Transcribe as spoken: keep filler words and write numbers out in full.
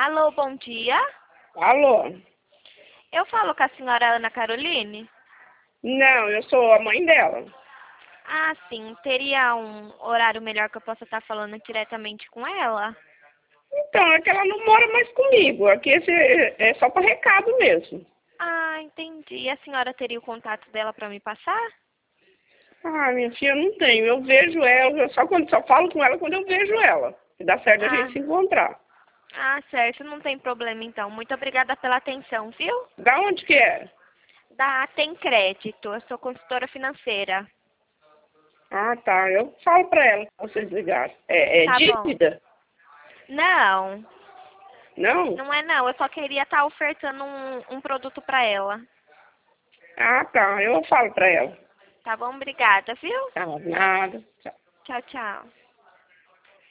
Alô, bom dia. Alô? Eu falo com a senhora Ana Caroline? Não, eu sou a mãe dela. Ah, sim. Teria um horário melhor que eu possa estar falando diretamente com ela? Então, é que ela não mora mais comigo. Aqui esse é só para recado mesmo. Ah, entendi. A senhora teria o contato dela para me passar? Ah, minha filha, eu não tenho. Eu vejo ela, eu só, quando, só falo com ela quando eu vejo ela. E dá certo a Ah, gente se encontrar. ah, certo. Não tem problema, então. Muito obrigada pela atenção, viu? Da onde que é? Da Tem Crédito. Eu sou consultora financeira. Ah, tá. Eu falo para ela pra vocês ligarem. É, é Tá bom. dívida? Não, Não? não é não. Eu só queria estar ofertando um, um produto para ela. Ah, tá. Eu falo para ela. Tá bom? Obrigada, viu? Tá, nada. Tchau. Tchau, tchau.